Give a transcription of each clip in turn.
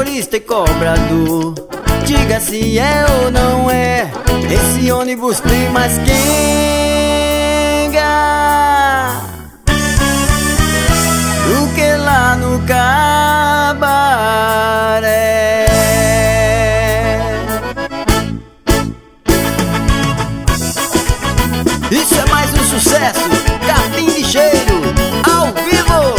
motorista e cobrador. Diga se é ou não é, esse ônibus tem mais quenga do que lá no cabaré. Isso é mais um sucesso, Capim Ligeiro, ao vivo!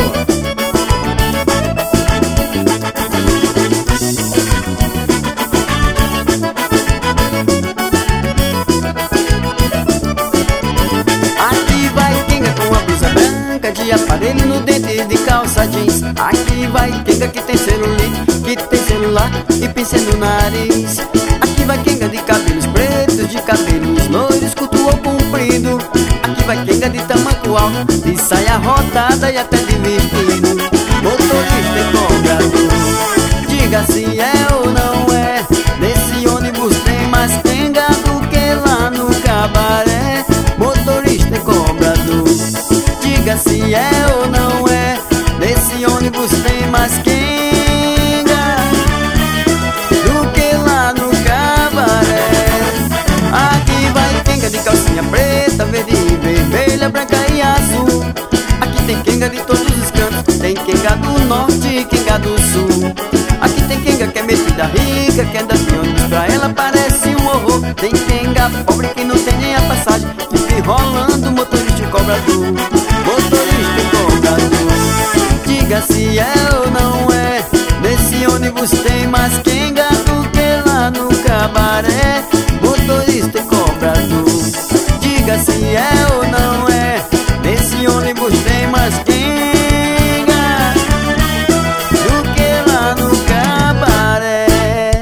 Aqui vai quenga com a blusa branca, de aparelho no dente e de calça jeans. Aqui vai quenga que tem celulite, que tem celular e pincel no nariz. Aqui vai quenga de cabelos pretos, de cabelos loiros, curto ou comprido. Aqui vai quenga de tamanco alto, de saia rodada e até de vestido. Motorista e cobrador, diga se é ou não é, nesse ônibus tem mais quenga do que lá no cabaré. Motorista e cobrador, diga se é ou não é, nesse ônibus tem mais quenga do que lá no cabaré. Aqui vai quenga de calcinha preta, verde e vermelha, branca e azul. Aqui tem quenga de todos os cantos, tem quenga do norte e quenga do sul. Aqui tem quenga que é metida rica, que anda de ônibus pra ela parece um horror. Tem quenga pobre que não tem nem a passagem, fica rolando motorista e cobrador. Motorista e cobrador, diga se é ou não é, nesse ônibus tem mais quenga do que lá no cabaré. Motorista e cobrador, diga se é ou não é, nesse ônibus tem mais quenga do que lá no cabaré.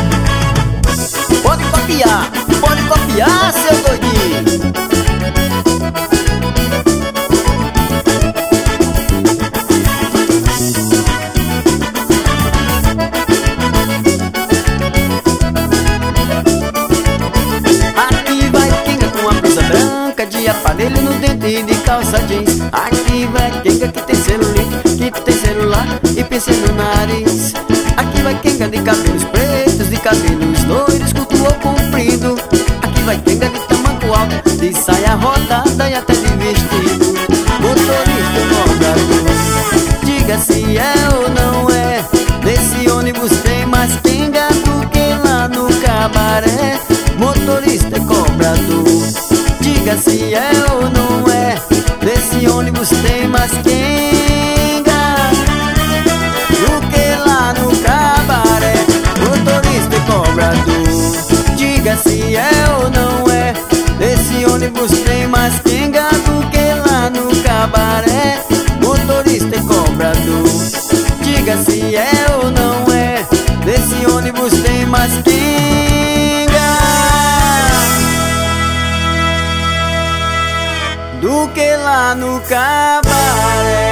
Pode copiar, seu doidinho. De aparelho no dente e de calça jeans. Aqui vai quenga que tem celulite, que tem celular e pincel no nariz. Aqui vai quenga de cabelos pretos, de cabelos loiros, curto ou comprido. Aqui vai quenga de tamanco alto, de saia rodada e até de vestido. Motorista e cobrador, diga se é ou não é, nesse ônibus tem mais quenga do que lá no cabaré. Motorista e cobrador, diga se é ou não é, nesse ônibus tem mais quenga do que lá no cabaré. Motorista e cobrador, diga se é ou não é, nesse ônibus tem mais quenga do que lá no cabaré. Motorista e cobrador, diga se é ou não é, nesse ônibus tem mais quenga do que lá no cabaré.